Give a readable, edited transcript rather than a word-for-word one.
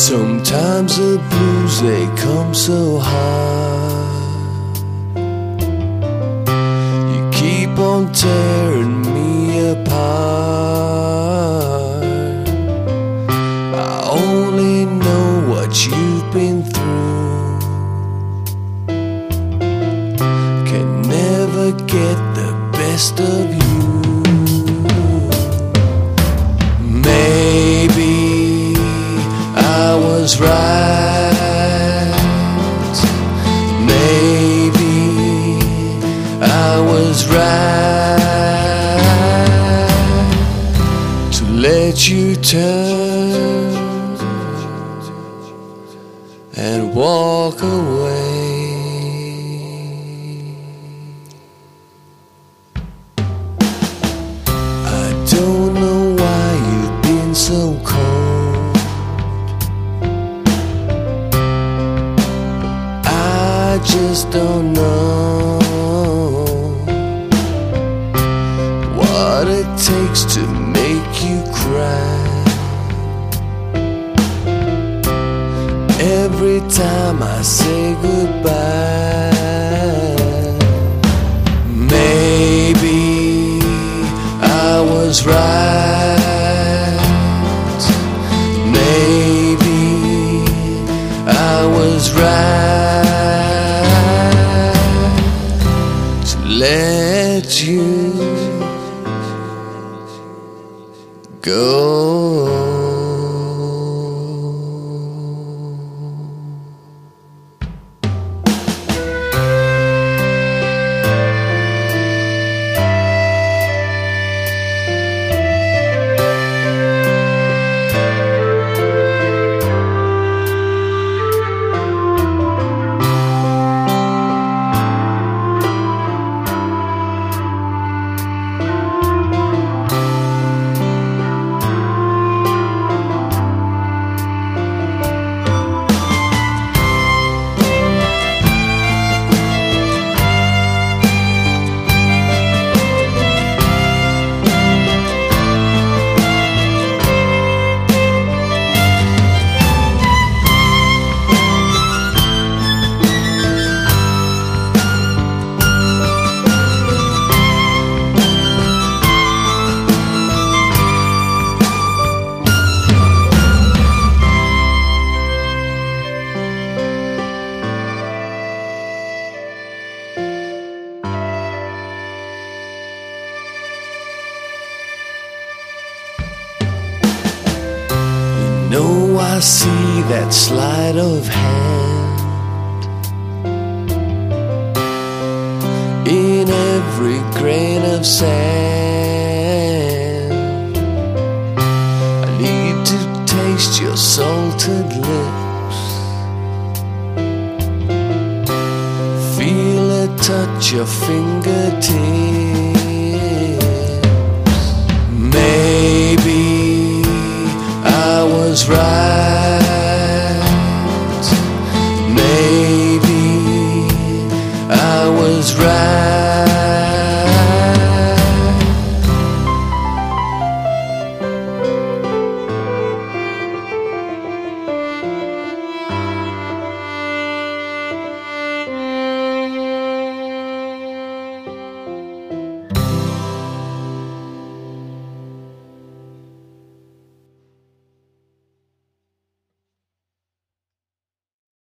Sometimes the blues, they come so hard. You keep on tearing me apart. I only know what you've been through. Can never get the best of you. Maybe I was right. Maybe I was right to let you turn and walk away. I don't know why you've been so cold. I just don't know what it takes to make you cry. Every time I say goodbye, maybe I was right. Maybe I was right to let you go. Know I see that sleight of hand in every grain of sand. I need to taste your salted lips, feel it touch your fingertips. Maybe I was right.